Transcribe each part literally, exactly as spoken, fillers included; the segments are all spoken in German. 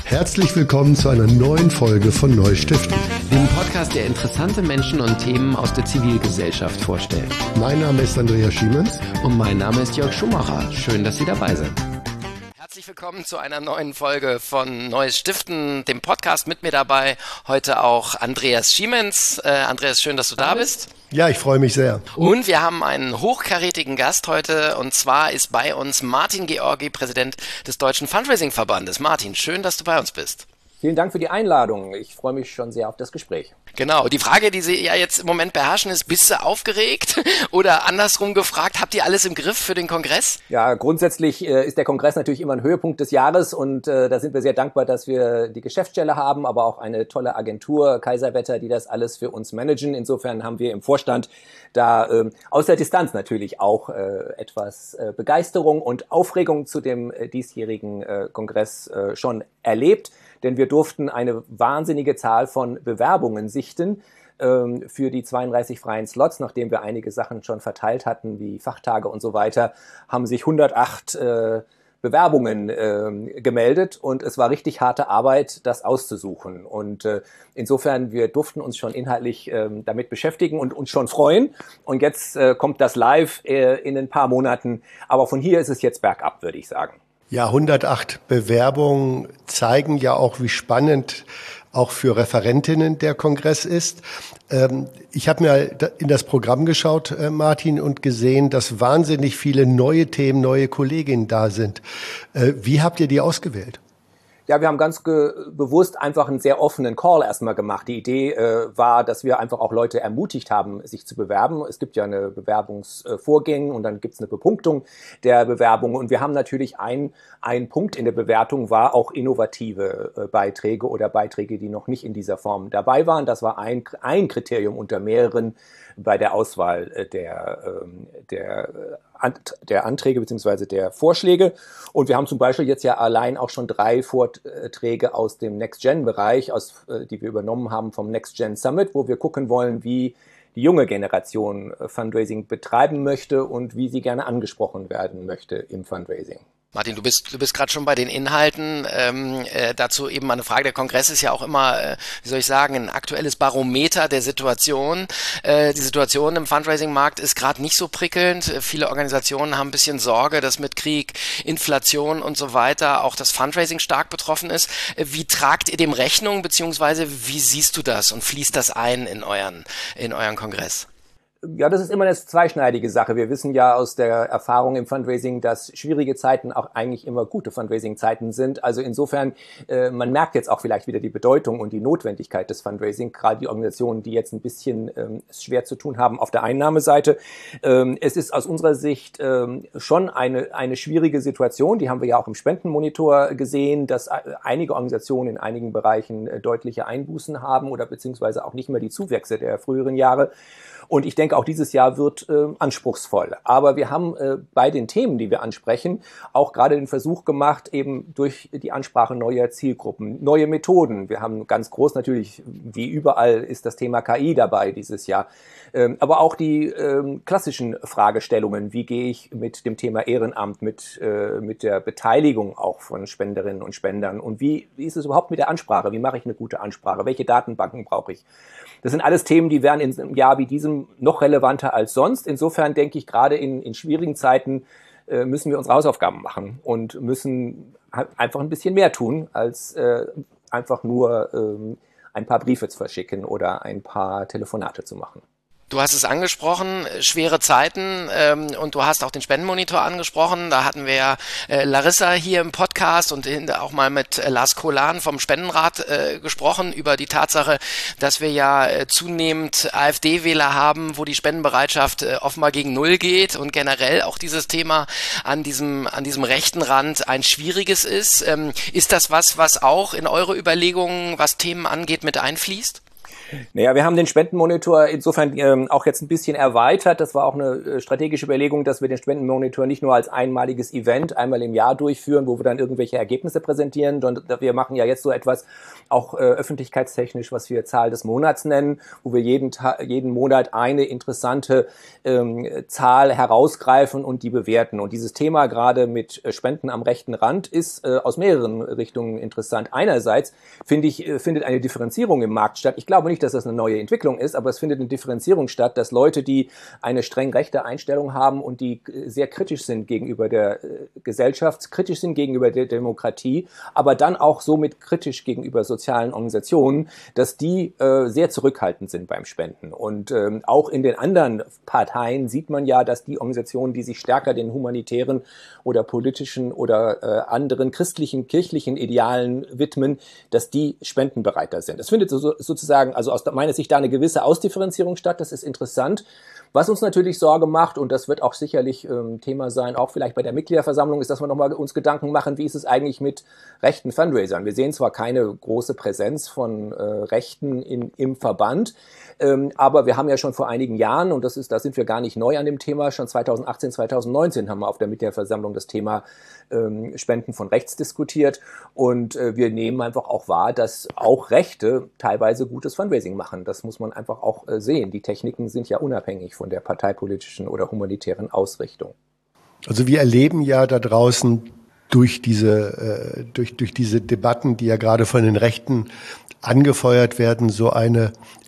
Herzlich willkommen zu einer neuen Folge von Neustiften, dem Podcast, der interessante Menschen und Themen aus der Zivilgesellschaft vorstellt. Mein Name ist Andreas Schiemens. Und mein Name ist Jörg Schumacher. Schön, dass Sie dabei sind. Herzlich willkommen zu einer neuen Folge von Neues Stiften, dem Podcast. Mit mir dabei heute auch Andreas Schiemens. Äh, Andreas, schön, dass du da bist. Ja, ich freue mich sehr. Und wir haben einen hochkarätigen Gast heute, und zwar ist bei uns Martin Georgi, Präsident des Deutschen Fundraising-Verbandes. Martin, schön, dass du bei uns bist. Vielen Dank für die Einladung. Ich freue mich schon sehr auf das Gespräch. Genau, die Frage, die Sie ja jetzt im Moment beherrschen, ist, bist du aufgeregt? Oder andersrum gefragt, habt ihr alles im Griff für den Kongress? Ja, grundsätzlich äh, ist der Kongress natürlich immer ein Höhepunkt des Jahres und äh, da sind wir sehr dankbar, dass wir die Geschäftsstelle haben, aber auch eine tolle Agentur, Kaiserwetter, die das alles für uns managen. Insofern haben wir im Vorstand da äh, aus der Distanz natürlich auch äh, etwas äh, Begeisterung und Aufregung zu dem äh, diesjährigen äh, Kongress äh, schon erlebt. Denn wir durften eine wahnsinnige Zahl von Bewerbungen sichten ähm, für die zweiunddreißig freien Slots. Nachdem wir einige Sachen schon verteilt hatten, wie Fachtage und so weiter, haben sich hundertacht äh, Bewerbungen äh, gemeldet und es war richtig harte Arbeit, das auszusuchen. Und äh, insofern, wir durften uns schon inhaltlich äh, damit beschäftigen und uns schon freuen. Und jetzt äh, kommt das live äh, in ein paar Monaten. Aber von hier ist es jetzt bergab, würde ich sagen. Ja, hundertacht Bewerbungen zeigen ja auch, wie spannend auch für Referentinnen der Kongress ist. Ähm, ich habe mir in das Programm geschaut, äh, Martin, und gesehen, dass wahnsinnig viele neue Themen, neue Kolleginnen da sind. Äh, wie habt ihr die ausgewählt? Ja, wir haben ganz ge- bewusst einfach einen sehr offenen Call erstmal gemacht. Die Idee äh, war, dass wir einfach auch Leute ermutigt haben, sich zu bewerben. Es gibt ja eine Bewerbungsvorgänge und dann gibt's eine Bepunktung der Bewerbung. Und wir haben natürlich ein, ein Punkt in der Bewertung war auch innovative äh, Beiträge oder Beiträge, die noch nicht in dieser Form dabei waren. Das war ein, ein Kriterium unter mehreren bei der Auswahl äh, der, äh, der der Anträge bzw. der Vorschläge. Und wir haben zum Beispiel jetzt ja allein auch schon drei Vorträge aus dem Next-Gen-Bereich, aus, die wir übernommen haben vom Next-Gen Summit, wo wir gucken wollen, wie die junge Generation Fundraising betreiben möchte und wie sie gerne angesprochen werden möchte im Fundraising. Martin, du bist du bist gerade schon bei den Inhalten. Ähm, äh, dazu eben eine Frage. Der Kongress ist ja auch immer, äh, wie soll ich sagen, ein aktuelles Barometer der Situation. Äh, die Situation im Fundraising-Markt ist gerade nicht so prickelnd. Äh, viele Organisationen haben ein bisschen Sorge, dass mit Krieg, Inflation und so weiter auch das Fundraising stark betroffen ist. Äh, wie tragt ihr dem Rechnung, beziehungsweise wie siehst du das und fließt das ein in euren in euren Kongress? Ja, das ist immer eine zweischneidige Sache. Wir wissen ja aus der Erfahrung im Fundraising, dass schwierige Zeiten auch eigentlich immer gute Fundraising-Zeiten sind. Also insofern, äh, man merkt jetzt auch vielleicht wieder die Bedeutung und die Notwendigkeit des Fundraising, gerade die Organisationen, die jetzt ein bisschen ähm, es schwer zu tun haben auf der Einnahmeseite. Ähm, es ist aus unserer Sicht ähm, schon eine, eine schwierige Situation. Die haben wir ja auch im Spendenmonitor gesehen, dass äh, einige Organisationen in einigen Bereichen äh, deutliche Einbußen haben oder beziehungsweise auch nicht mehr die Zuwächse der früheren Jahre. Und ich denke, auch dieses Jahr wird äh, anspruchsvoll. Aber wir haben äh, bei den Themen, die wir ansprechen, auch gerade den Versuch gemacht, eben durch die Ansprache neuer Zielgruppen, neue Methoden. Wir haben ganz groß natürlich, wie überall, ist das Thema K I dabei dieses Jahr. Ähm, aber auch die ähm, klassischen Fragestellungen. Wie gehe ich mit dem Thema Ehrenamt, mit, äh, mit der Beteiligung auch von Spenderinnen und Spendern? Und wie, wie ist es überhaupt mit der Ansprache? Wie mache ich eine gute Ansprache? Welche Datenbanken brauche ich? Das sind alles Themen, die werden in einem Jahr wie diesem noch relevanter als sonst. Insofern denke ich, gerade in, in schwierigen Zeiten äh, müssen wir unsere Hausaufgaben machen und müssen einfach ein bisschen mehr tun, als äh, einfach nur ähm, ein paar Briefe zu verschicken oder ein paar Telefonate zu machen. Du hast es angesprochen, schwere Zeiten, ähm, und du hast auch den Spendenmonitor angesprochen. Da hatten wir ja äh, Larissa hier im Podcast und auch mal mit äh, Lars Kohlan vom Spendenrat äh, gesprochen über die Tatsache, dass wir ja äh, zunehmend AfD-Wähler haben, wo die Spendenbereitschaft äh, offenbar gegen Null geht und generell auch dieses Thema an diesem an diesem rechten Rand ein schwieriges ist. Ähm, ist das was, was auch in eure Überlegungen, was Themen angeht, mit einfließt? Naja, wir haben den Spendenmonitor insofern ähm, auch jetzt ein bisschen erweitert. Das war auch eine äh, strategische Überlegung, dass wir den Spendenmonitor nicht nur als einmaliges Event einmal im Jahr durchführen, wo wir dann irgendwelche Ergebnisse präsentieren, sondern wir machen ja jetzt so etwas auch äh, öffentlichkeitstechnisch, was wir Zahl des Monats nennen, wo wir jeden Ta- jeden Monat eine interessante ähm, Zahl herausgreifen und die bewerten. Und dieses Thema gerade mit äh, Spenden am rechten Rand ist äh, aus mehreren Richtungen interessant. Einerseits finde ich, äh, findet eine Differenzierung im Markt statt. Ich glaube nicht, dass das eine neue Entwicklung ist, aber es findet eine Differenzierung statt, dass Leute, die eine streng rechte Einstellung haben und die sehr kritisch sind gegenüber der äh, Gesellschaft, kritisch sind gegenüber der Demokratie, aber dann auch somit kritisch gegenüber sozialen Organisationen, dass die äh, sehr zurückhaltend sind beim Spenden. Und ähm, auch in den anderen Parteien sieht man ja, dass die Organisationen, die sich stärker den humanitären oder politischen oder äh, anderen christlichen, kirchlichen Idealen widmen, dass die spendenbereiter sind. Es findet so, sozusagen, also aus meiner Sicht, da eine gewisse Ausdifferenzierung statt. Das ist interessant. Was uns natürlich Sorge macht, und das wird auch sicherlich ähm, Thema sein, auch vielleicht bei der Mitgliederversammlung, ist, dass wir nochmal uns Gedanken machen, wie ist es eigentlich mit rechten Fundraisern? Wir sehen zwar keine große Präsenz von äh, Rechten in, im Verband, ähm, aber wir haben ja schon vor einigen Jahren, und das ist, da sind wir gar nicht neu an dem Thema, schon zweitausendachtzehn, zweitausendneunzehn haben wir auf der Mitgliederversammlung das Thema ähm, Spenden von rechts diskutiert, und äh, wir nehmen einfach auch wahr, dass auch Rechte teilweise gutes Fundraising machen. Das muss man einfach auch äh, sehen. Die Techniken sind ja unabhängig von der parteipolitischen oder humanitären Ausrichtung. Also wir erleben ja da draußen durch diese, äh, durch, durch diese Debatten, die ja gerade von den Rechten angefeuert werden, so eine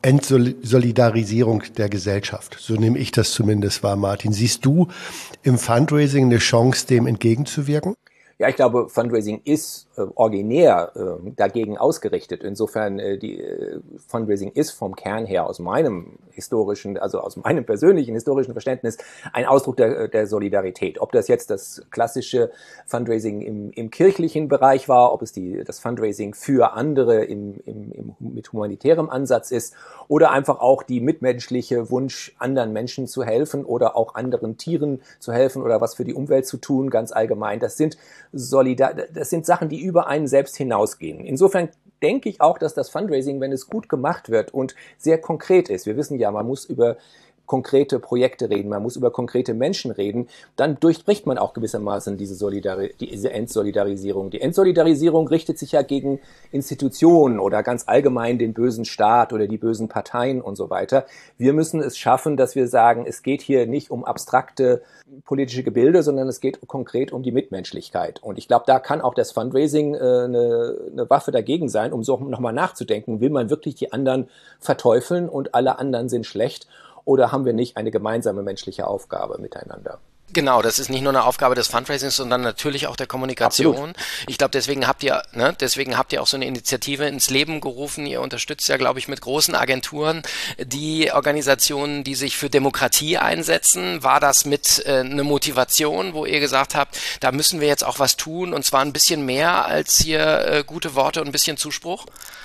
Entsolidarisierung der Gesellschaft. So nehme ich das zumindest wahr, Martin. Siehst du im Fundraising eine Chance, dem entgegenzuwirken? Ja, ich glaube, Fundraising ist äh, originär äh, dagegen ausgerichtet. Insofern, äh, die äh, Fundraising ist vom Kern her aus meinem historischen, also aus meinem persönlichen historischen Verständnis ein Ausdruck der, der Solidarität. Ob das jetzt das klassische Fundraising im, im kirchlichen Bereich war, ob es die, das Fundraising für andere im, im, im, mit humanitärem Ansatz ist, oder einfach auch die mitmenschliche Wunsch, anderen Menschen zu helfen oder auch anderen Tieren zu helfen oder was für die Umwelt zu tun, ganz allgemein. Das sind Solidar, das sind Sachen, die über einen selbst hinausgehen. Insofern denke ich auch, dass das Fundraising, wenn es gut gemacht wird und sehr konkret ist, wir wissen ja, man muss über konkrete Projekte reden, man muss über konkrete Menschen reden, dann durchbricht man auch gewissermaßen diese, Solidari- diese Entsolidarisierung. Die Entsolidarisierung richtet sich ja gegen Institutionen oder ganz allgemein den bösen Staat oder die bösen Parteien und so weiter. Wir müssen es schaffen, dass wir sagen, es geht hier nicht um abstrakte politische Gebilde, sondern es geht konkret um die Mitmenschlichkeit. Und ich glaube, da kann auch das Fundraising äh, eine, eine Waffe dagegen sein, um so nochmal nachzudenken, will man wirklich die anderen verteufeln und alle anderen sind schlecht? Oder haben wir nicht eine gemeinsame menschliche Aufgabe miteinander? Genau, das ist nicht nur eine Aufgabe des Fundraisings, sondern natürlich auch der Kommunikation. Absolut. Ich glaube, deswegen habt ihr, ne, deswegen habt ihr auch so eine Initiative ins Leben gerufen. Ihr unterstützt ja, glaube ich, mit großen Agenturen die Organisationen, die sich für Demokratie einsetzen. War das mit äh, eine Motivation, wo ihr gesagt habt, da müssen wir jetzt auch was tun, und zwar ein bisschen mehr als hier äh, gute Worte und ein bisschen Zuspruch?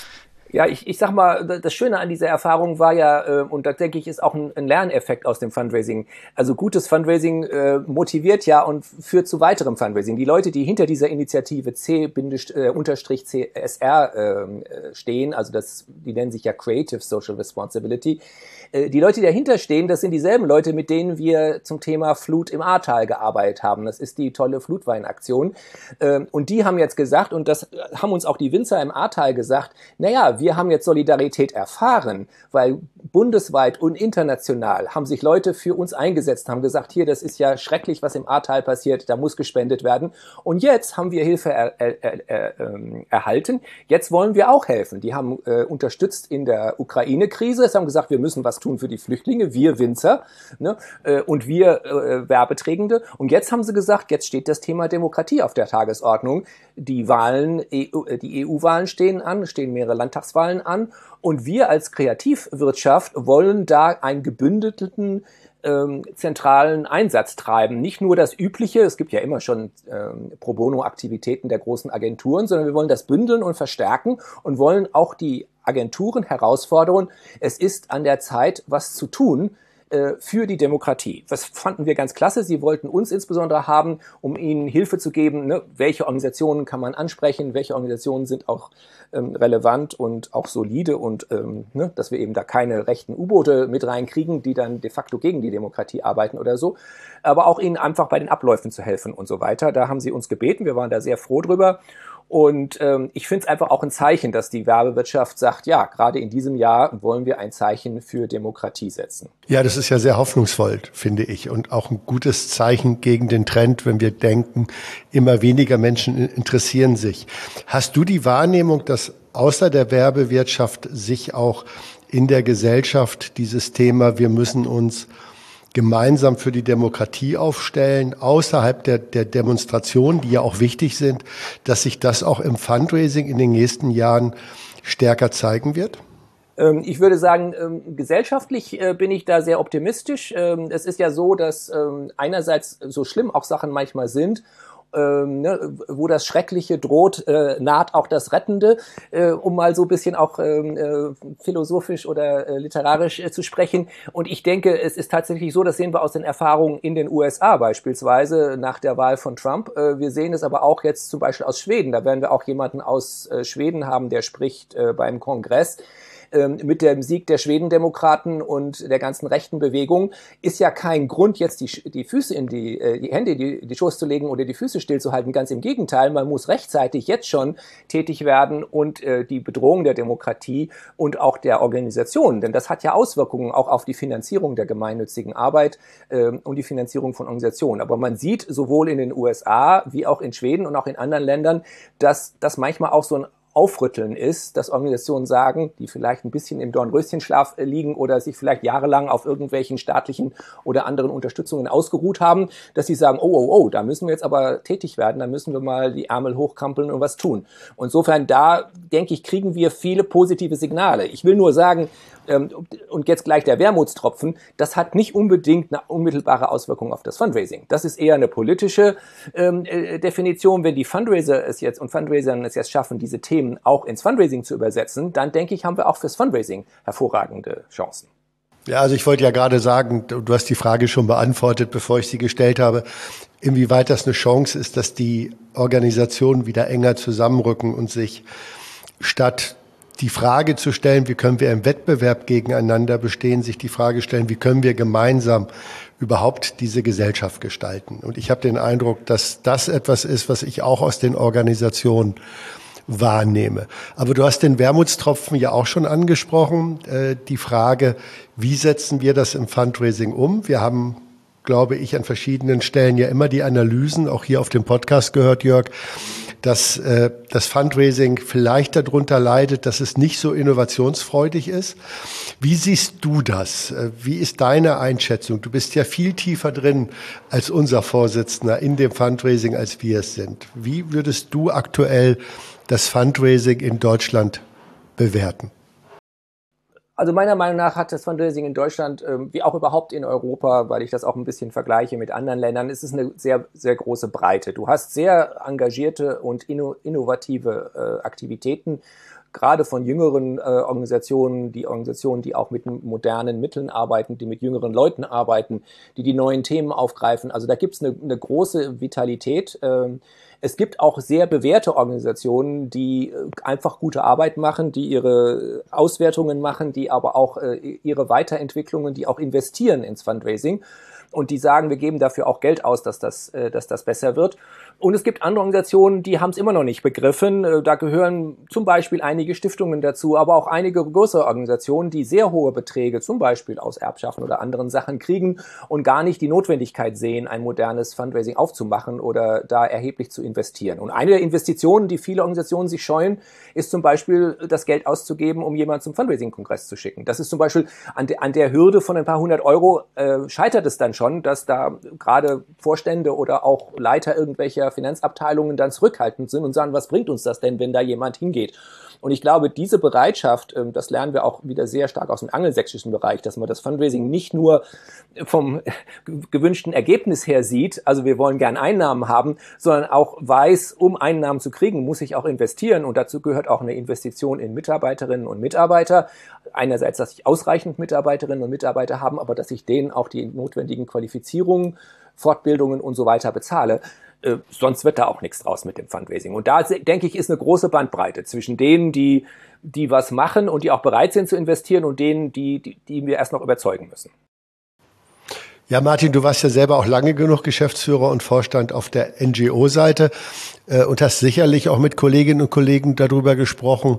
Ja, ich, ich sag mal, das Schöne an dieser Erfahrung war ja, äh, und da denke ich, ist auch ein, ein Lerneffekt aus dem Fundraising. Also gutes Fundraising äh, motiviert ja und führt zu weiterem Fundraising. Die Leute, die hinter dieser Initiative C-C S R äh, stehen, also das, die nennen sich ja Creative Social Responsibility, äh, die Leute, die dahinter stehen, das sind dieselben Leute, mit denen wir zum Thema Flut im Ahrtal gearbeitet haben. Das ist die tolle Flutweinaktion. Äh, und die haben jetzt gesagt, und das haben uns auch die Winzer im Ahrtal gesagt, naja, wir haben jetzt Solidarität erfahren, weil bundesweit und international haben sich Leute für uns eingesetzt, haben gesagt, hier, das ist ja schrecklich, was im Ahrtal passiert, da muss gespendet werden. Und jetzt haben wir Hilfe er, er, er, er, äh, erhalten. Jetzt wollen wir auch helfen. Die haben äh, unterstützt in der Ukraine-Krise. Sie haben gesagt, wir müssen was tun für die Flüchtlinge, wir Winzer, ne, äh, und wir äh, Werbeträgende. Und jetzt haben sie gesagt, jetzt steht das Thema Demokratie auf der Tagesordnung. Die Wahlen, die E U-Wahlen stehen an, stehen mehrere Landtagswahlen an, und wir als Kreativwirtschaft wollen da einen gebündelten ähm, zentralen Einsatz treiben. Nicht nur das Übliche, es gibt ja immer schon ähm, Pro-Bono-Aktivitäten der großen Agenturen, sondern wir wollen das bündeln und verstärken und wollen auch die Agenturen herausfordern. Es ist an der Zeit, was zu tun. äh, für die Demokratie. Das fanden wir ganz klasse. Sie wollten uns insbesondere haben, um ihnen Hilfe zu geben, ne? Welche Organisationen kann man ansprechen, welche Organisationen sind auch ähm, relevant und auch solide und ähm, ne? Dass wir eben da keine rechten U-Boote mit reinkriegen, die dann de facto gegen die Demokratie arbeiten oder so, aber auch ihnen einfach bei den Abläufen zu helfen und so weiter. Da haben sie uns gebeten, wir waren da sehr froh drüber. Und ähm, ich finde es einfach auch ein Zeichen, dass die Werbewirtschaft sagt, ja, gerade in diesem Jahr wollen wir ein Zeichen für Demokratie setzen. Ja, das ist ja sehr hoffnungsvoll, finde ich. Und auch ein gutes Zeichen gegen den Trend, wenn wir denken, immer weniger Menschen interessieren sich. Hast du die Wahrnehmung, dass außer der Werbewirtschaft sich auch in der Gesellschaft dieses Thema, wir müssen uns gemeinsam für die Demokratie aufstellen, außerhalb der, der Demonstrationen, die ja auch wichtig sind, dass sich das auch im Fundraising in den nächsten Jahren stärker zeigen wird? Ich würde sagen, gesellschaftlich bin ich da sehr optimistisch. Es ist ja so, dass einerseits so schlimm auch Sachen manchmal sind, Ähm, ne, wo das Schreckliche droht, äh, naht auch das Rettende, äh, um mal so ein bisschen auch ähm, äh, philosophisch oder äh, literarisch äh, zu sprechen. Und ich denke, es ist tatsächlich so, das sehen wir aus den Erfahrungen in den U S A beispielsweise nach der Wahl von Trump. Äh, wir sehen es aber auch jetzt zum Beispiel aus Schweden. Da werden wir auch jemanden aus äh, Schweden haben, der spricht äh, beim Kongress. Mit dem Sieg der Schwedendemokraten und der ganzen rechten Bewegung ist ja kein Grund, jetzt die, die Füße in die, die Hände in die, die Schoß zu legen oder die Füße stillzuhalten. Ganz im Gegenteil, man muss rechtzeitig jetzt schon tätig werden und äh, die Bedrohung der Demokratie und auch der Organisation, denn das hat ja Auswirkungen auch auf die Finanzierung der gemeinnützigen Arbeit äh, und die Finanzierung von Organisationen. Aber man sieht sowohl in den U S A wie auch in Schweden und auch in anderen Ländern, dass das manchmal auch so ein Aufrütteln ist, dass Organisationen sagen, die vielleicht ein bisschen im Dornröschenschlaf liegen oder sich vielleicht jahrelang auf irgendwelchen staatlichen oder anderen Unterstützungen ausgeruht haben, dass sie sagen, oh, oh, oh, da müssen wir jetzt aber tätig werden, da müssen wir mal die Ärmel hochkrempeln und was tun. Und insofern, da, denke ich, kriegen wir viele positive Signale. Ich will nur sagen, und jetzt gleich der Wermutstropfen, das hat nicht unbedingt eine unmittelbare Auswirkung auf das Fundraising. Das ist eher eine politische ähm, äh, Definition. Wenn die Fundraiser es jetzt und Fundraiser es jetzt schaffen, diese Themen auch ins Fundraising zu übersetzen, dann denke ich, haben wir auch fürs Fundraising hervorragende Chancen. Ja, also ich wollte ja gerade sagen, du hast die Frage schon beantwortet, bevor ich sie gestellt habe, inwieweit das eine Chance ist, dass die Organisationen wieder enger zusammenrücken und sich statt die Frage zu stellen, wie können wir im Wettbewerb gegeneinander bestehen, sich die Frage stellen, wie können wir gemeinsam überhaupt diese Gesellschaft gestalten. Und ich habe den Eindruck, dass das etwas ist, was ich auch aus den Organisationen wahrnehme. Aber du hast den Wermutstropfen ja auch schon angesprochen, äh, die Frage, wie setzen wir das im Fundraising um? Wir haben, glaube ich, an verschiedenen Stellen ja immer die Analysen, auch hier auf dem Podcast gehört, Jörg, dass äh, das Fundraising vielleicht darunter leidet, dass es nicht so innovationsfreudig ist. Wie siehst du das? Wie ist deine Einschätzung? Du bist ja viel tiefer drin als unser Vorsitzender in dem Fundraising, als wir es sind. Wie würdest du aktuell das Fundraising in Deutschland bewerten? Also meiner Meinung nach hat das Fundraising in Deutschland, ähm, wie auch überhaupt in Europa, weil ich das auch ein bisschen vergleiche mit anderen Ländern, ist es eine sehr, sehr große Breite. Du hast sehr engagierte und inno- innovative äh, Aktivitäten, gerade von jüngeren äh, Organisationen, die Organisationen, die auch mit modernen Mitteln arbeiten, die mit jüngeren Leuten arbeiten, die die neuen Themen aufgreifen. Also da gibt es eine, eine große Vitalität. Ähm, Es gibt auch sehr bewährte Organisationen, die einfach gute Arbeit machen, die ihre Auswertungen machen, die aber auch ihre Weiterentwicklungen, die auch investieren ins Fundraising und die sagen, wir geben dafür auch Geld aus, dass das, dass das besser wird. Und es gibt andere Organisationen, die haben es immer noch nicht begriffen. Da gehören zum Beispiel einige Stiftungen dazu, aber auch einige größere Organisationen, die sehr hohe Beträge, zum Beispiel aus Erbschaften oder anderen Sachen, kriegen und gar nicht die Notwendigkeit sehen, ein modernes Fundraising aufzumachen oder da erheblich zu investieren. Und eine der Investitionen, die viele Organisationen sich scheuen, ist zum Beispiel das Geld auszugeben, um jemanden zum Fundraising-Kongress zu schicken. Das ist zum Beispiel an, de, an der Hürde von ein paar hundert Euro äh, scheitert es dann schon. schon, dass da gerade Vorstände oder auch Leiter irgendwelcher Finanzabteilungen dann zurückhaltend sind und sagen, was bringt uns das denn, wenn da jemand hingeht? Und ich glaube, diese Bereitschaft, das lernen wir auch wieder sehr stark aus dem angelsächsischen Bereich, dass man das Fundraising nicht nur vom gewünschten Ergebnis her sieht, also wir wollen gern Einnahmen haben, sondern auch weiß, um Einnahmen zu kriegen, muss ich auch investieren. Und dazu gehört auch eine Investition in Mitarbeiterinnen und Mitarbeiter. Einerseits, dass ich ausreichend Mitarbeiterinnen und Mitarbeiter haben, aber dass ich denen auch die notwendigen Qualifizierungen, Fortbildungen und so weiter bezahle. Äh, sonst wird da auch nichts draus mit dem Fundraising. Und da, denke ich, ist eine große Bandbreite zwischen denen, die, die was machen und die auch bereit sind zu investieren und denen, die, die, die wir erst noch überzeugen müssen. Ja, Martin, du warst ja selber auch lange genug Geschäftsführer und Vorstand auf der N G O-Seite äh, und hast sicherlich auch mit Kolleginnen und Kollegen darüber gesprochen,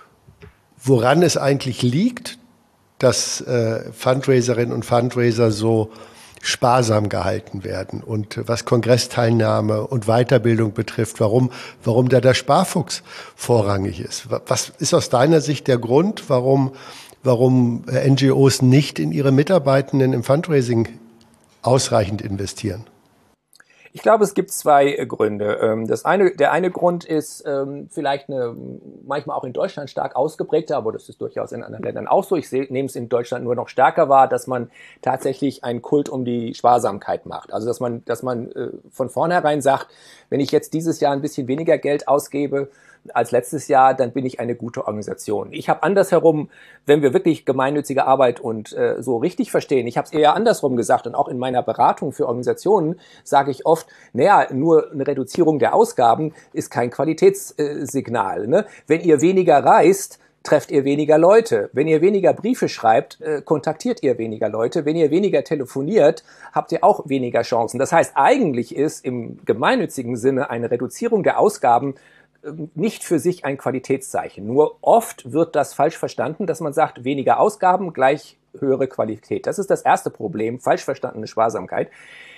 woran es eigentlich liegt, dass äh, Fundraiserinnen und Fundraiser so sparsam gehalten werden und was Kongressteilnahme und Weiterbildung betrifft, warum, warum da der Sparfuchs vorrangig ist. Was ist aus deiner Sicht der Grund, warum, warum N G Os nicht in ihre Mitarbeitenden im Fundraising ausreichend investieren? Ich glaube, es gibt zwei Gründe. Das eine, der eine Grund ist vielleicht eine, manchmal auch in Deutschland stark ausgeprägter, aber das ist durchaus in anderen Ländern auch so. Ich sehe, nehme es in Deutschland nur noch stärker wahr, dass man tatsächlich einen Kult um die Sparsamkeit macht. Also, dass man, dass man von vornherein sagt, wenn ich jetzt dieses Jahr ein bisschen weniger Geld ausgebe als letztes Jahr, dann bin ich eine gute Organisation. Ich habe andersherum, wenn wir wirklich gemeinnützige Arbeit und äh, so richtig verstehen, ich habe es eher andersrum gesagt und auch in meiner Beratung für Organisationen sage ich oft, naja, nur eine Reduzierung der Ausgaben ist kein Qualitätssignal. Ne? Wenn ihr weniger reist, trefft ihr weniger Leute. Wenn ihr weniger Briefe schreibt, äh, kontaktiert ihr weniger Leute. Wenn ihr weniger telefoniert, habt ihr auch weniger Chancen. Das heißt, eigentlich ist im gemeinnützigen Sinne eine Reduzierung der Ausgaben nicht für sich ein Qualitätszeichen. Nur oft wird das falsch verstanden, dass man sagt, weniger Ausgaben gleich höhere Qualität. Das ist das erste Problem, falsch verstandene Sparsamkeit.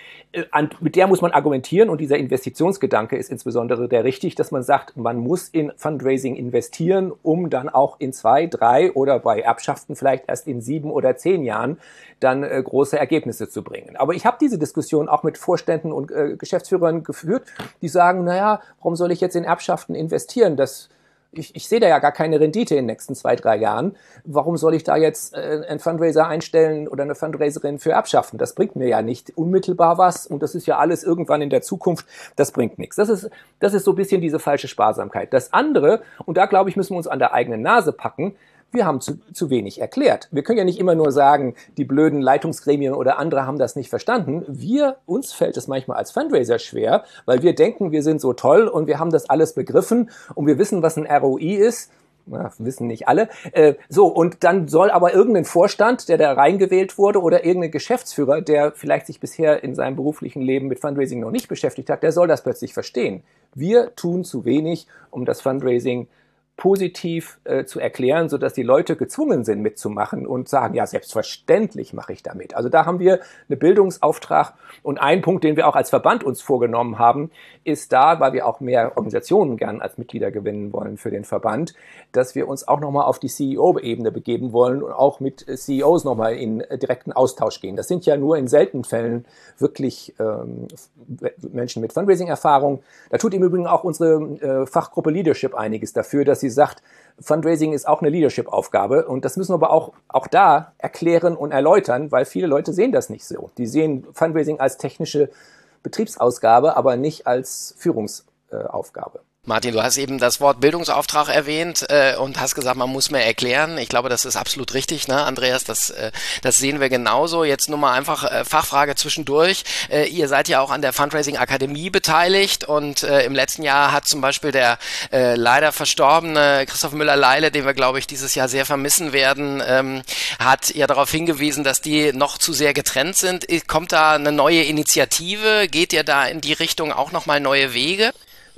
Mit der muss man argumentieren und dieser Investitionsgedanke ist insbesondere der richtig, dass man sagt, man muss in Fundraising investieren, um dann auch in zwei, drei oder bei Erbschaften vielleicht erst in sieben oder zehn Jahren dann äh, große Ergebnisse zu bringen. Aber ich habe diese Diskussion auch mit Vorständen und äh, Geschäftsführern geführt, die sagen, naja, warum soll ich jetzt in Erbschaften investieren? Das Ich, ich sehe da ja gar keine Rendite in den nächsten zwei, drei Jahren. Warum soll ich da jetzt äh, einen Fundraiser einstellen oder eine Fundraiserin für Erbschaften? Das bringt mir ja nicht unmittelbar was und das ist ja alles irgendwann in der Zukunft. Das bringt nichts. Das ist, das ist so ein bisschen diese falsche Sparsamkeit. Das andere, und da glaube ich, müssen wir uns an der eigenen Nase packen, wir haben zu, zu wenig erklärt. Wir können ja nicht immer nur sagen, die blöden Leitungsgremien oder andere haben das nicht verstanden. Wir, uns fällt es manchmal als Fundraiser schwer, weil wir denken, wir sind so toll und wir haben das alles begriffen und wir wissen, was ein R O I ist. Na, wissen nicht alle. Äh, so, und dann soll aber irgendein Vorstand, der da reingewählt wurde oder irgendein Geschäftsführer, der vielleicht sich bisher in seinem beruflichen Leben mit Fundraising noch nicht beschäftigt hat, der soll das plötzlich verstehen. Wir tun zu wenig, um das Fundraising positiv äh, zu erklären, sodass die Leute gezwungen sind mitzumachen und sagen, ja, selbstverständlich mache ich damit. Also da haben wir einen Bildungsauftrag und ein Punkt, den wir auch als Verband uns vorgenommen haben, ist da, weil wir auch mehr Organisationen gern als Mitglieder gewinnen wollen für den Verband, dass wir uns auch nochmal auf die C E O-Ebene begeben wollen und auch mit C E Os nochmal in direkten Austausch gehen. Das sind ja nur in seltenen Fällen wirklich ähm, Menschen mit Fundraising-Erfahrung. Da tut im Übrigen auch unsere äh, Fachgruppe Leadership einiges dafür, dass sie sagt, Fundraising ist auch eine Leadership-Aufgabe und das müssen wir aber auch, auch da erklären und erläutern, weil viele Leute sehen das nicht so. Die sehen Fundraising als technische Betriebsausgabe, aber nicht als Führungsaufgabe. Martin, du hast eben das Wort Bildungsauftrag erwähnt äh, und hast gesagt, man muss mehr erklären. Ich glaube, das ist absolut richtig, ne, Andreas? Das, äh, das sehen wir genauso. Jetzt nur mal einfach äh, Fachfrage zwischendurch. Äh, ihr seid ja auch an der Fundraising Akademie beteiligt und äh, im letzten Jahr hat zum Beispiel der äh, leider verstorbene Christoph Müller-Leile, den wir, glaube ich, dieses Jahr sehr vermissen werden, ähm, hat ja darauf hingewiesen, dass die noch zu sehr getrennt sind. Kommt da eine neue Initiative? Geht ihr da in die Richtung auch nochmal neue Wege?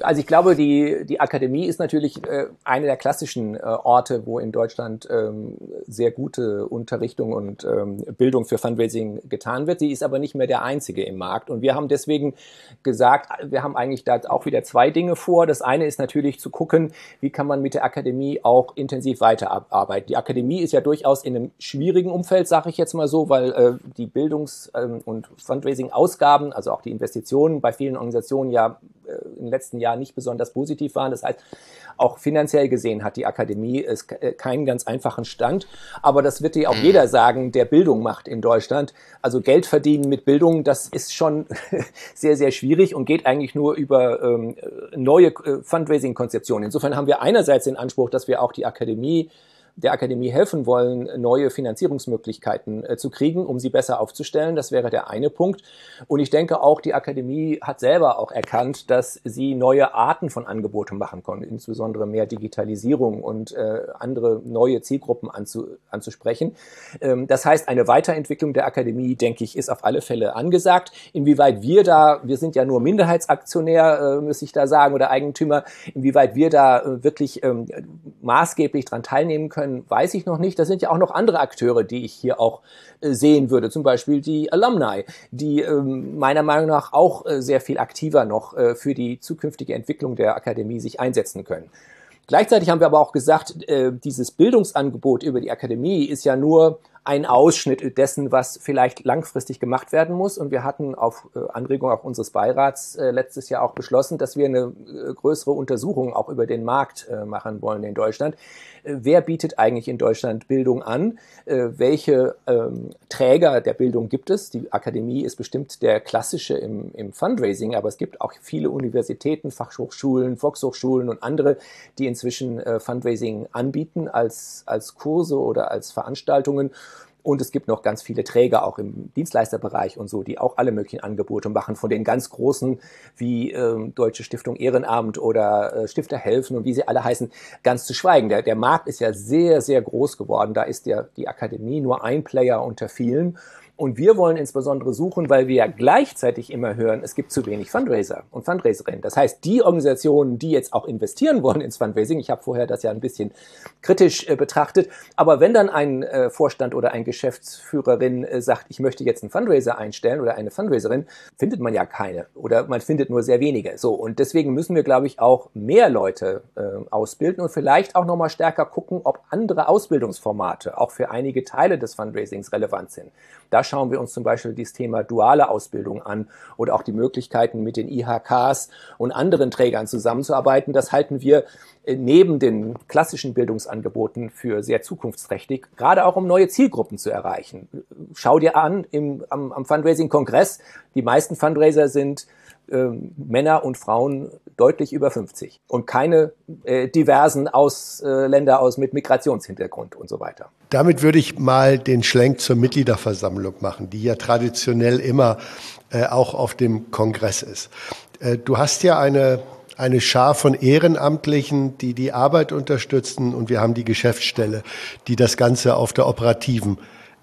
Also ich glaube, die, die Akademie ist natürlich äh, eine der klassischen äh, Orte, wo in Deutschland ähm, sehr gute Unterrichtung und ähm, Bildung für Fundraising getan wird. Sie ist aber nicht mehr der einzige im Markt. Und wir haben deswegen gesagt, wir haben eigentlich da auch wieder zwei Dinge vor. Das eine ist natürlich zu gucken, wie kann man mit der Akademie auch intensiv weiterarbeiten. Die Akademie ist ja durchaus in einem schwierigen Umfeld, sage ich jetzt mal so, weil äh, die Bildungs- ähm, und Fundraising-Ausgaben, also auch die Investitionen bei vielen Organisationen ja äh, in den letzten Jahren nicht besonders positiv waren. Das heißt, auch finanziell gesehen hat die Akademie es keinen ganz einfachen Stand. Aber das wird dir auch jeder sagen, der Bildung macht in Deutschland. Also Geld verdienen mit Bildung, das ist schon sehr, sehr schwierig und geht eigentlich nur über ähm, neue äh, Fundraising-Konzeptionen. Insofern haben wir einerseits den Anspruch, dass wir auch die Akademie der Akademie helfen wollen, neue Finanzierungsmöglichkeiten äh, zu kriegen, um sie besser aufzustellen. Das wäre der eine Punkt. Und ich denke auch, die Akademie hat selber auch erkannt, dass sie neue Arten von Angeboten machen konnte, insbesondere mehr Digitalisierung und äh, andere neue Zielgruppen anzu, anzusprechen. Ähm, das heißt, eine Weiterentwicklung der Akademie, denke ich, ist auf alle Fälle angesagt. Inwieweit wir da, wir sind ja nur Minderheitsaktionär, äh, muss ich da sagen, oder Eigentümer, inwieweit wir da äh, wirklich ähm, maßgeblich dran teilnehmen können, weiß ich noch nicht. Da sind ja auch noch andere Akteure, die ich hier auch äh, sehen würde. Zum Beispiel die Alumni, die ähm, meiner Meinung nach auch äh, sehr viel aktiver noch äh, für die zukünftige Entwicklung der Akademie sich einsetzen können. Gleichzeitig haben wir aber auch gesagt, äh, dieses Bildungsangebot über die Akademie ist ja nur ein Ausschnitt dessen, was vielleicht langfristig gemacht werden muss. Und wir hatten auf äh, Anregung auch unseres Beirats äh, letztes Jahr auch beschlossen, dass wir eine äh, größere Untersuchung auch über den Markt äh, machen wollen in Deutschland. Äh, wer bietet eigentlich in Deutschland Bildung an? Äh, welche ähm, Träger der Bildung gibt es? Die Akademie ist bestimmt der klassische im, im Fundraising, aber es gibt auch viele Universitäten, Fachhochschulen, Volkshochschulen und andere, die inzwischen äh, Fundraising anbieten als, als Kurse oder als Veranstaltungen. Und es gibt noch ganz viele Träger auch im Dienstleisterbereich und so, die auch alle möglichen Angebote machen, von den ganz großen wie ähm, Deutsche Stiftung Ehrenamt oder äh, Stifter helfen und wie sie alle heißen, ganz zu schweigen. Der, der Markt ist ja sehr, sehr groß geworden. Da ist der, die Akademie nur ein Player unter vielen. Und wir wollen insbesondere suchen, weil wir ja gleichzeitig immer hören, es gibt zu wenig Fundraiser und Fundraiserinnen. Das heißt, die Organisationen, die jetzt auch investieren wollen ins Fundraising, ich habe vorher das ja ein bisschen kritisch äh, betrachtet, aber wenn dann ein äh, Vorstand oder ein Geschäftsführerin äh, sagt, ich möchte jetzt einen Fundraiser einstellen oder eine Fundraiserin, findet man ja keine oder man findet nur sehr wenige. So, und deswegen müssen wir, glaube ich, auch mehr Leute äh, ausbilden und vielleicht auch nochmal stärker gucken, ob andere Ausbildungsformate auch für einige Teile des Fundraisings relevant sind. Da schauen wir uns zum Beispiel das Thema duale Ausbildung an oder auch die Möglichkeiten mit den I H Ks und anderen Trägern zusammenzuarbeiten. Das halten wir neben den klassischen Bildungsangeboten für sehr zukunftsträchtig, gerade auch um neue Zielgruppen zu erreichen. Schau dir an, im, am, am Fundraising-Kongress, die meisten Fundraiser sind äh, Männer und Frauen deutlich über fünfzig und keine äh, diversen Ausländer aus mit Migrationshintergrund und so weiter. Damit würde ich mal den Schlenk zur Mitgliederversammlung machen, die ja traditionell immer äh, auch auf dem Kongress ist. Äh, du hast ja eine, eine Schar von Ehrenamtlichen, die die Arbeit unterstützen, und wir haben die Geschäftsstelle, die das Ganze auf der operativen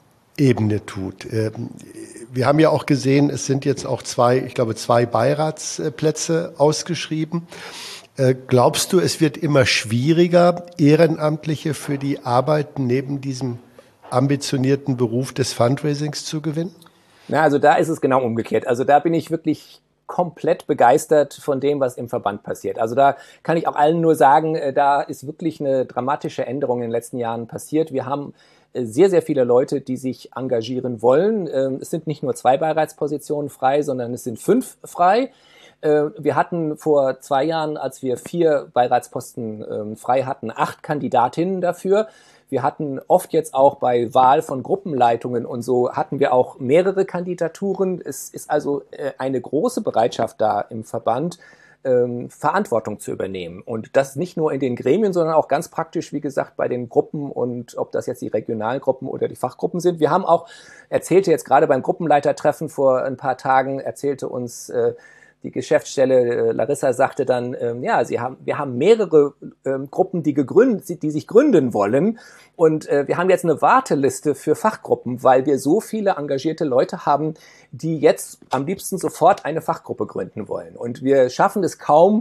Ebene tut. Äh, wir haben ja auch gesehen, es sind jetzt auch zwei, ich glaube, zwei Beiratsplätze ausgeschrieben. Glaubst du, es wird immer schwieriger, Ehrenamtliche für die Arbeit neben diesem ambitionierten Beruf des Fundraisings zu gewinnen? Na, also da ist es genau umgekehrt. Also da bin ich wirklich komplett begeistert von dem, was im Verband passiert. Also da kann ich auch allen nur sagen, da ist wirklich eine dramatische Änderung in den letzten Jahren passiert. Wir haben sehr, sehr viele Leute, die sich engagieren wollen. Es sind nicht nur zwei Beiratspositionen frei, sondern es sind fünf frei. Wir hatten vor zwei Jahren, als wir vier Beiratsposten ähm, frei hatten, acht Kandidatinnen dafür. Wir hatten oft jetzt auch bei Wahl von Gruppenleitungen und so hatten wir auch mehrere Kandidaturen. Es ist also äh, eine große Bereitschaft da im Verband, ähm, Verantwortung zu übernehmen. Und das nicht nur in den Gremien, sondern auch ganz praktisch, wie gesagt, bei den Gruppen, und ob das jetzt die Regionalgruppen oder die Fachgruppen sind. Wir haben auch, erzählte jetzt gerade beim Gruppenleitertreffen vor ein paar Tagen, erzählte uns äh, die Geschäftsstelle, Larissa sagte dann, ähm, ja, sie haben, wir haben mehrere ähm, Gruppen, die gegründet, die sich gründen wollen, und äh, wir haben jetzt eine Warteliste für Fachgruppen, weil wir so viele engagierte Leute haben, die jetzt am liebsten sofort eine Fachgruppe gründen wollen. Und wir schaffen es kaum,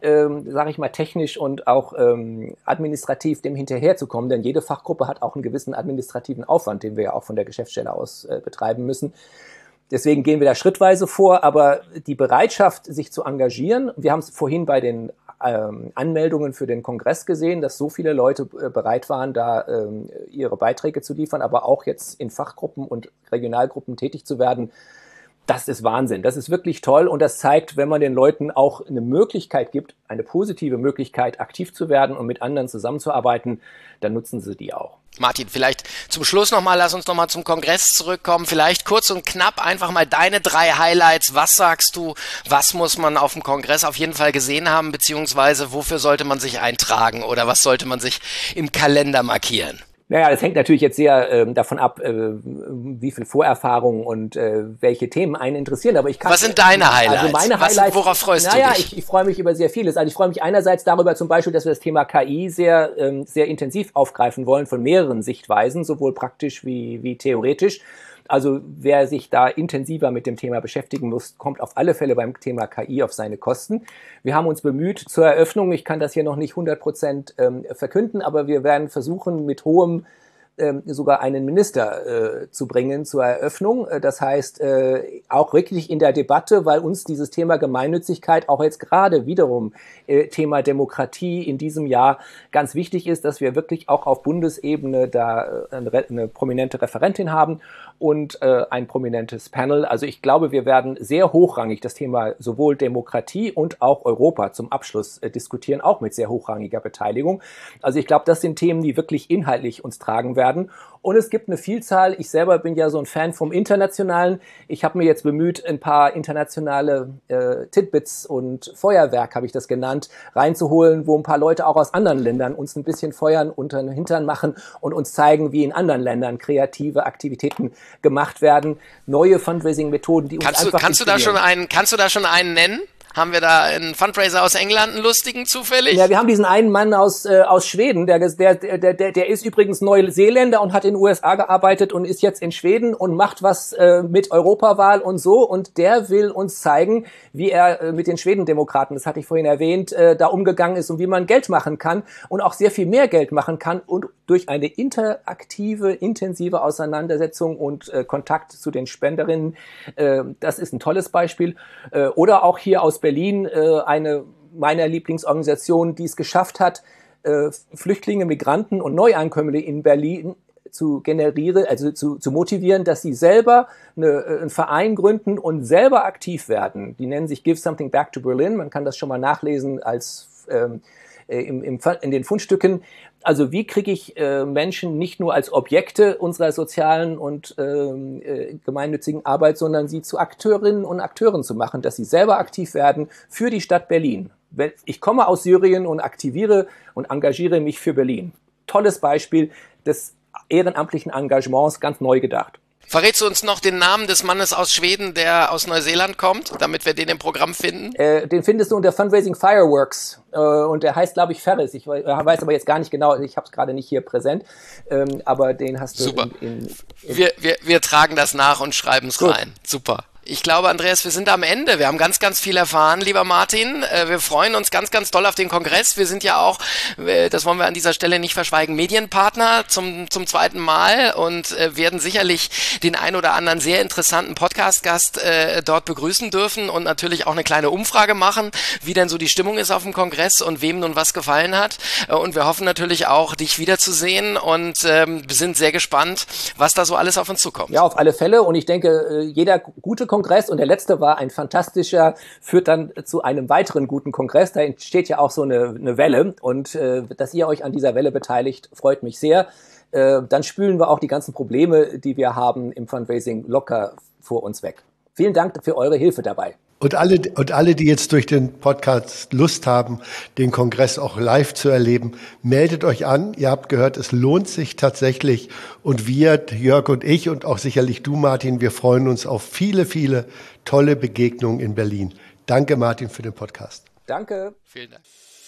ähm, sage ich mal, technisch und auch ähm, administrativ dem hinterherzukommen, denn jede Fachgruppe hat auch einen gewissen administrativen Aufwand, den wir ja auch von der Geschäftsstelle aus äh, betreiben müssen. Deswegen gehen wir da schrittweise vor, aber die Bereitschaft, sich zu engagieren, wir haben es vorhin bei den ähm, Anmeldungen für den Kongress gesehen, dass so viele Leute äh, bereit waren, da ähm, ihre Beiträge zu liefern, aber auch jetzt in Fachgruppen und Regionalgruppen tätig zu werden. Das ist Wahnsinn. Das ist wirklich toll und das zeigt, wenn man den Leuten auch eine Möglichkeit gibt, eine positive Möglichkeit, aktiv zu werden und mit anderen zusammenzuarbeiten, dann nutzen sie die auch. Martin, vielleicht zum Schluss nochmal, lass uns nochmal zum Kongress zurückkommen. Vielleicht kurz und knapp einfach mal deine drei Highlights. Was sagst du, was muss man auf dem Kongress auf jeden Fall gesehen haben, beziehungsweise wofür sollte man sich eintragen oder was sollte man sich im Kalender markieren? Naja, das hängt natürlich jetzt sehr ähm, davon ab, äh, wie viel Vorerfahrung und äh, welche Themen einen interessieren. Aber ich kann. Was sind deine Highlights? Also meine Was, Highlights. Worauf freust naja, du dich? ich, ich freue mich über sehr vieles. Also ich freue mich einerseits darüber zum Beispiel, dass wir das Thema K I sehr, ähm, sehr intensiv aufgreifen wollen von mehreren Sichtweisen, sowohl praktisch wie, wie theoretisch. Also wer sich da intensiver mit dem Thema beschäftigen muss, kommt auf alle Fälle beim Thema K I auf seine Kosten. Wir haben uns bemüht zur Eröffnung, ich kann das hier noch nicht hundert Prozent ähm, verkünden, aber wir werden versuchen, mit hohem ähm, sogar einen Minister äh, zu bringen zur Eröffnung. Das heißt, äh, auch wirklich in der Debatte, weil uns dieses Thema Gemeinnützigkeit auch jetzt gerade wiederum äh, Thema Demokratie in diesem Jahr ganz wichtig ist, dass wir wirklich auch auf Bundesebene da äh, eine, eine prominente Referentin haben und äh, ein prominentes Panel. Also ich glaube, wir werden sehr hochrangig das Thema sowohl Demokratie und auch Europa zum Abschluss äh, diskutieren, auch mit sehr hochrangiger Beteiligung. Also ich glaube, das sind Themen, die wirklich inhaltlich uns tragen werden. Und es gibt eine Vielzahl, ich selber bin ja so ein Fan vom Internationalen. Ich habe mir jetzt bemüht, ein paar internationale äh, Tidbits und Feuerwerk, habe ich das genannt, reinzuholen, wo ein paar Leute auch aus anderen Ländern uns ein bisschen Feuern unter den Hintern machen und uns zeigen, wie in anderen Ländern kreative Aktivitäten gemacht werden. Neue Fundraising-Methoden, die uns kannst einfach du, kannst du da schon einen, kannst du da schon einen nennen? Haben wir da einen Fundraiser aus England, einen lustigen, zufällig? Ja, wir haben diesen einen Mann aus äh, aus Schweden, der, der der der der ist übrigens Neuseeländer und hat in den U S A gearbeitet und ist jetzt in Schweden und macht was äh, mit Europawahl und so. Und der will uns zeigen, wie er äh, mit den Schwedendemokraten, das hatte ich vorhin erwähnt, äh, da umgegangen ist und wie man Geld machen kann und auch sehr viel mehr Geld machen kann und durch eine interaktive, intensive Auseinandersetzung und äh, Kontakt zu den Spenderinnen. Äh, das ist ein tolles Beispiel. Äh, oder auch hier aus Berlin, äh, eine meiner Lieblingsorganisationen, die es geschafft hat, äh, Flüchtlinge, Migranten und Neuankömmlinge in Berlin zu generieren, also zu, zu motivieren, dass sie selber eine, einen Verein gründen und selber aktiv werden. Die nennen sich Give Something Back to Berlin. Man kann das schon mal nachlesen als ähm, im, im, in den Fundstücken. Also wie kriege ich äh, Menschen nicht nur als Objekte unserer sozialen und ähm, äh, gemeinnützigen Arbeit, sondern sie zu Akteurinnen und Akteuren zu machen, dass sie selber aktiv werden für die Stadt Berlin. Ich komme aus Syrien und aktiviere und engagiere mich für Berlin. Tolles Beispiel des ehrenamtlichen Engagements, ganz neu gedacht. Verrätst du uns noch den Namen des Mannes aus Schweden, der aus Neuseeland kommt, damit wir den im Programm finden? Äh, den findest du unter Fundraising Fireworks äh, und der heißt, glaube ich, Ferris. Ich weiß aber jetzt gar nicht genau, ich habe es gerade nicht hier präsent, ähm, aber den hast du. Super. In, in, in wir, wir, wir tragen das nach und schreiben es rein. Super. Ich glaube, Andreas, wir sind am Ende. Wir haben ganz, ganz viel erfahren, lieber Martin. Wir freuen uns ganz, ganz doll auf den Kongress. Wir sind ja auch, das wollen wir an dieser Stelle nicht verschweigen, Medienpartner zum zum zweiten Mal und werden sicherlich den ein oder anderen sehr interessanten Podcast-Gast äh, dort begrüßen dürfen und natürlich auch eine kleine Umfrage machen, wie denn so die Stimmung ist auf dem Kongress und wem nun was gefallen hat. Und wir hoffen natürlich auch, dich wiederzusehen und ähm, sind sehr gespannt, was da so alles auf uns zukommt. Ja, auf alle Fälle. Und ich denke, jeder gute Kongress und der letzte war ein fantastischer, führt dann zu einem weiteren guten Kongress. Da entsteht ja auch so eine, eine Welle und äh, dass ihr euch an dieser Welle beteiligt, freut mich sehr. Äh, dann spülen wir auch die ganzen Probleme, die wir haben im Fundraising, locker vor uns weg. Vielen Dank für eure Hilfe dabei. Und alle, und alle, die jetzt durch den Podcast Lust haben, den Kongress auch live zu erleben, meldet euch an. Ihr habt gehört, es lohnt sich tatsächlich. Und wir, Jörg und ich und auch sicherlich du, Martin, wir freuen uns auf viele, viele tolle Begegnungen in Berlin. Danke, Martin, für den Podcast. Danke. Vielen Dank.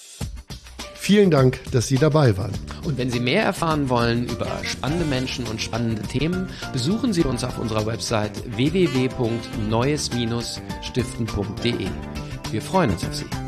Vielen Dank, dass Sie dabei waren. Und wenn Sie mehr erfahren wollen über spannende Menschen und spannende Themen, besuchen Sie uns auf unserer Website w w w punkt neues Bindestrich stiften punkt d e. Wir freuen uns auf Sie.